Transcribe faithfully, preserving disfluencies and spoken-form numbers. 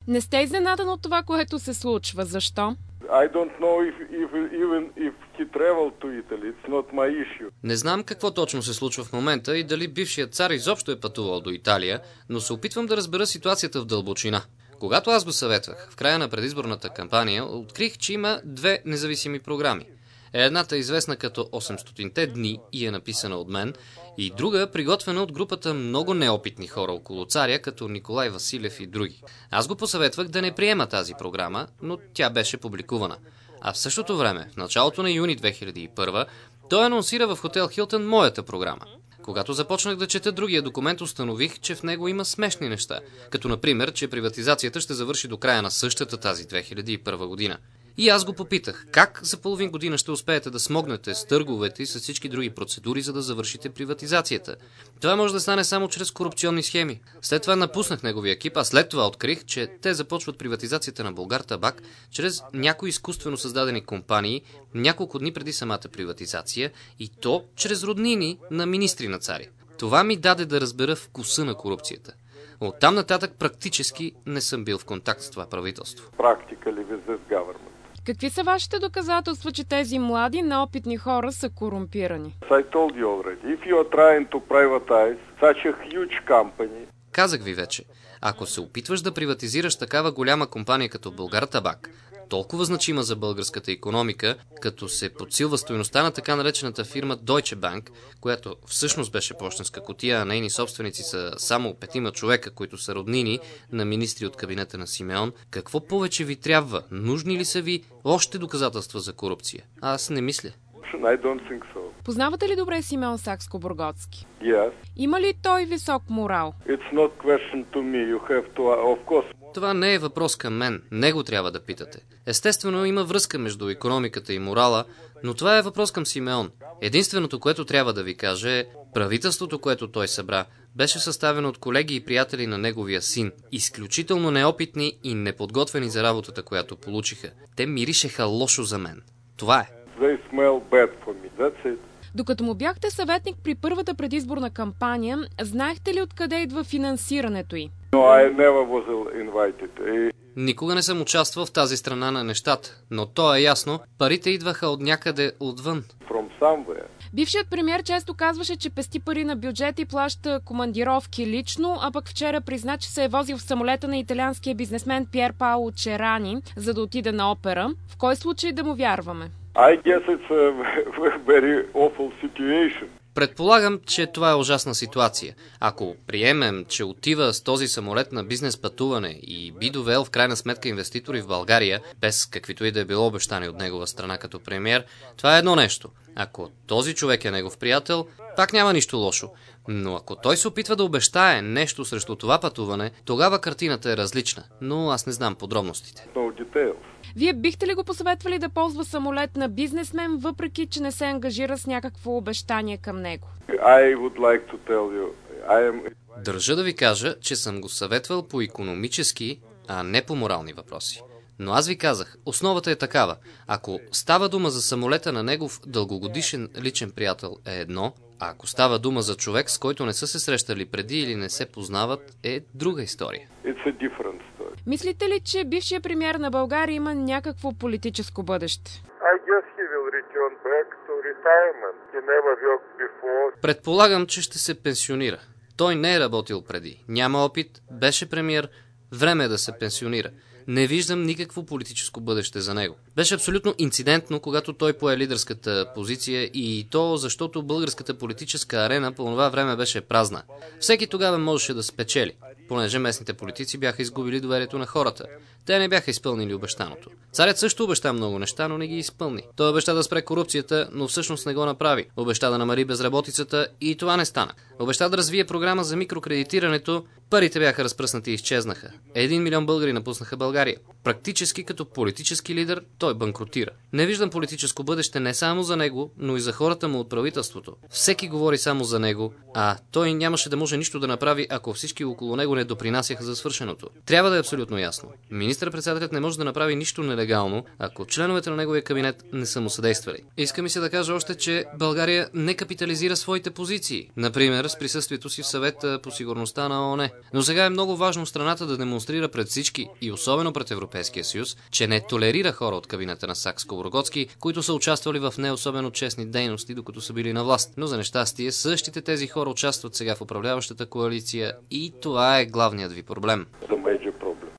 Не сте изненадан от това, което се случва. Защо? I don't know if, if, even if he traveled to Italy. It's not my issue. Не знам какво точно се случва в момента и дали бившият цар изобщо е пътувал до Италия, но се опитвам да разбера ситуацията в дълбочина. Когато аз го съветвах в края на предизборната кампания, открих, че има две независими програми. Едната е известна като осемстотинте дни и е написана от мен, и друга приготвена от групата много неопитни хора около царя, като Николай Василев и други. Аз го посъветвах да не приема тази програма, но тя беше публикувана. А в същото време, в началото на юни две хиляди и първа, той анонсира в хотел Хилтън моята програма. Когато започнах да чета другия документ, установих, че в него има смешни неща, като например, че приватизацията ще завърши до края на същата тази две хиляди и първа година. И аз го попитах, как за половин година ще успеете да смогнете с търговете и с всички други процедури, за да завършите приватизацията. Това може да стане само чрез корупционни схеми. След това напуснах неговия екип, а след това открих, че те започват приватизацията на Булгартабак чрез някои изкуствено създадени компании няколко дни преди самата приватизация, и то чрез роднини на министри на цари. Това ми даде да разбера вкуса на корупцията. Оттам нататък практически не съм бил в контакт с това правителство. Какви са вашите доказателства, че тези млади, неопитни хора са корумпирани? Казах ви вече, ако се опитваш да приватизираш такава голяма компания като Булгартабак, толкова значима за българската икономика, като се подсилва стойността на така наречената фирма Deutsche Bank, която всъщност беше пощенска кутия, а нейни собственици са само петима човека, които са роднини на министри от кабинета на Симеон, какво повече ви трябва? Нужни ли са ви още доказателства за корупция? Аз не мисля. I don't think so. Познавате ли добре Симеон Сакскобургготски? Yes. Има ли той висок морал? It's not question to me. You have to, of course. Това не е въпрос към мен. Него трябва да питате. Естествено, има връзка между икономиката и морала, но това е въпрос към Симеон. Единственото, което трябва да ви кажа е, правителството, което той събра, беше съставено от колеги и приятели на неговия син, изключително неопитни и неподготвени за работата, която получиха. Те миришеха лошо за мен. Това е. They smell bad for me. That's it. Докато му бяхте съветник при първата предизборна кампания, знаехте ли откъде идва финансирането й? No, I never was invited. Никога не съм участвал в тази страна на нещата, но то е ясно, парите идваха от някъде отвън. From somewhere. Бившият премиер често казваше, че пести пари на бюджет и плаща командировки лично, а пък вчера призна, че се е возил в самолета на италианския бизнесмен Пьер Паоло Черани, за да отиде на опера. В кой случай да му вярваме? I guess it's a very awful situation. Предполагам, че това е ужасна ситуация. Ако приемем, че отива с този самолет на бизнес пътуване и би довел в крайна сметка инвеститори в България, без каквито и да е било обещани от негова страна като премиер, това е едно нещо. Ако този човек е негов приятел, пак няма нищо лошо. Но ако той се опитва да обещае нещо срещу това пътуване, тогава картината е различна. Но аз не знам подробностите. No details. Вие бихте ли го посъветвали да ползва самолет на бизнесмен, въпреки че не се ангажира с някакво обещание към него? I would like to tell you, I am... Държа да ви кажа, че съм го съветвал по икономически, а не по морални въпроси. Но аз ви казах, основата е такава. Ако става дума за самолета на негов дългогодишен личен приятел е едно, а ако става дума за човек, с който не са се срещали преди или не се познават, е друга история. It's a different story. Мислите ли, че бившият премиер на България има някакво политическо бъдеще? I guess he will return back to retirement. He never worked before. Предполагам, че ще се пенсионира. Той не е работил преди. Няма опит, беше премиер, време е да се пенсионира. Не виждам никакво политическо бъдеще за него. Беше абсолютно инцидентно, когато той пое лидерската позиция, и то защото българската политическа арена по това време беше празна. Всеки тогава можеше да спечели, понеже местните политици бяха изгубили доверието на хората. Те не бяха изпълнили обещаното. Царят също обеща много неща, но не ги изпълни. Той обеща да спре корупцията, но всъщност не го направи. Обеща да намали безработицата и това не стана. Обеща да развие програма за микрокредитирането, парите бяха разпръснати и изчезнаха. Един милион българи напуснаха България. България. Практически като политически лидер той банкротира. Не виждам политическо бъдеще не само за него, но и за хората му от правителството. Всеки говори само за него, а той нямаше да може нищо да направи, ако всички около него не допринасяха за свършеното. Трябва да е абсолютно ясно. Министър-председателят не може да направи нищо нелегално, ако членовете на неговия кабинет не са му съдействали. Иска ми се да кажа още, че България не капитализира своите позиции. Например, с присъствието си в съвета по сигурността на ООН. Но сега е много важно страната да демонстрира пред всички и особено пред Европейския съюз, че не толерира хора от кабинета на Сакскобургготски, които са участвали в не особено честни дейности, докато са били на власт. Но за нещастие същите тези хора участват сега в управляващата коалиция и това е главният ви проблем.